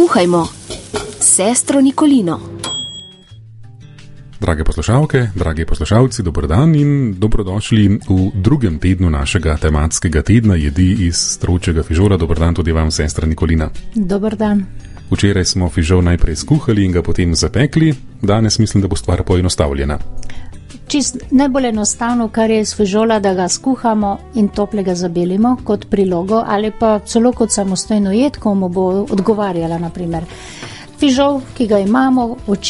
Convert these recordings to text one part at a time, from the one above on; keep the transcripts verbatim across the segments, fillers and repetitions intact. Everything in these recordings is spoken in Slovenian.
Kuhajmo s sestro Nikolino. Drage poslušalke, dragi poslušalci, dober dan in dobrodošli v drugem tednu našega tematskega tedna jedi iz stročjega fižola. Dober dan tudi vam, sestra Nikolina. Dober dan. Včeraj smo fižol najprej skuhali in ga potem zapekli, danes mislim, da bo stvar poenostavljena. Čist najbolj enostavno, kar je iz fižola, da ga skuhamo in toplega zabelimo kot prilogo ali pa celo kot samostojno jed, ko mu bo odgovarjala, naprimer. Fižol, ki ga imamo,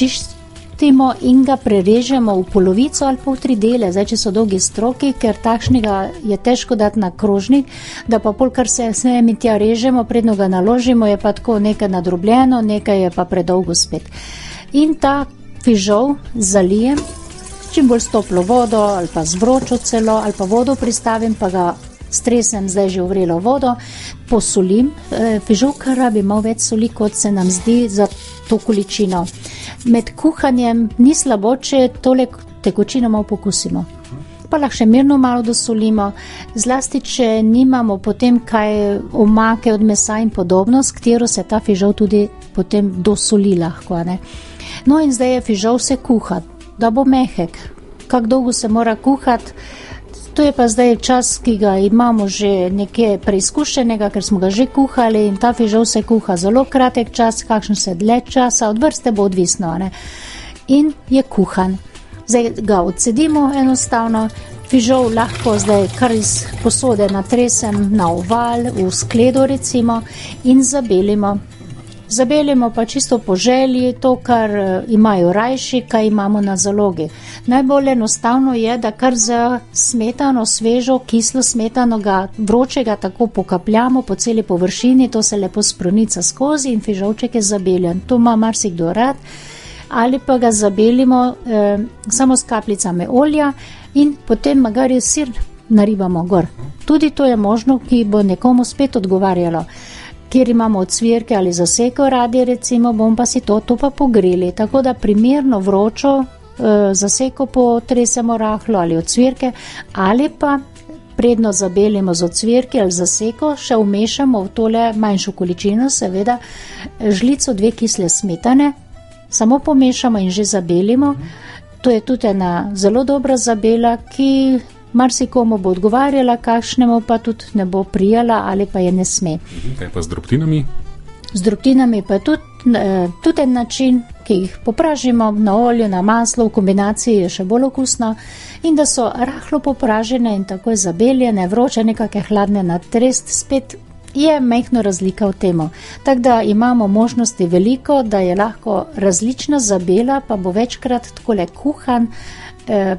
očistimo in ga prerežemo v polovico ali pa v tri dele. Zdaj, če so dolgi stroki, ker takšnega je težko dati na krožnik, da pa pol, kar se vse mi tja režemo, predno ga naložimo, je pa tako nekaj nadrobljeno, nekaj je pa predolgo spet. In ta fižol zalijem čim bolj s toplo vodo ali pa z vročo celo, ali pa vodo pristavim, pa ga stresem zdaj že v vrelo vodo, posolim. E, fižolka rabi malo več soli, kot se nam zdi za to količino. Med kuhanjem ni slabo, če tole tekočino malo pokusimo. Pa lahko še mirno malo dosolimo, zlasti, če nimamo potem kaj omake od mesa in podobno, s katero se ta fižol tudi potem dosoli lahko, ne. No in zdaj je fižol se kuha, da bo mehek. Kako dolgo se mora kuhati, to je pa zdaj čas, ki ga imamo že nekje preizkušenega, ker smo ga že kuhali in ta fižol se kuha zelo kratek čas, kakšen se dlje časa, od vrste bo odvisno, ne. In je kuhan. Zdaj ga odcedimo enostavno, fižol lahko zdaj kar iz posode natresem na oval, v skledo recimo, in zabelimo. Zabelimo pa čisto po želji, to, kar imajo rajši, kaj imamo na zalogi. Najbolj enostavno je, da kar za smetano, svežo, kislo smetano ga vročega tako pokapljamo po celi površini, to se lepo sprunica skozi in fižolček je zabeljen. To ima marsikdo rad. Ali pa ga zabelimo eh, samo s kapljicami olja in potem magari sir naribamo gor. Tudi to je možno, ki bo nekomu spet odgovarjalo. Kjer imamo ocvirke ali zaseko radi, recimo, bom pa si to, to pa pogreli. Tako da primerno vročo e, zaseko potresemo rahlo ali ocvirke, ali pa predno zabelimo z ocvirke ali zaseko, še vmešamo v tole manjšo količino, seveda, žlico dve kisle smetane, samo pomešamo in že zabelimo. To je tudi ena zelo dobra zabela, ki marsikomu bo odgovarjala, kakšnemu pa tudi ne bo prijala ali pa je ne sme. Kaj pa z drobtinami? Z drobtinami pa je tudi, tudi en način, ki jih popražimo na olju, na maslo, v kombinaciji je še bolj okusno, in da so rahlo popražene in takoj zabeljene, vroče, nekake hladne na trest, spet je majhna razlika v temu. Tako da imamo možnosti veliko, da je lahko različna zabela, pa bo večkrat takole kuhan, eh,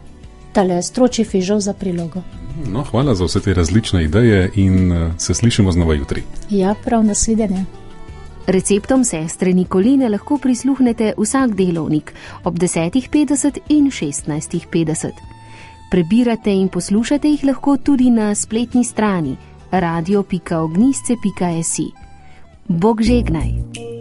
tale stročji fižol za prilogo. No, hvala za vse te različne ideje in se slišimo znova jutri. Ja, prav, nasvidenje. Receptom sestre Nikoline lahko prisluhnete vsak delovnik ob desetih petdeset in šestnajstih petdeset. Prebirate in poslušate jih lahko tudi na spletni strani radio pika ognjisce pika si. Bog žegnaj!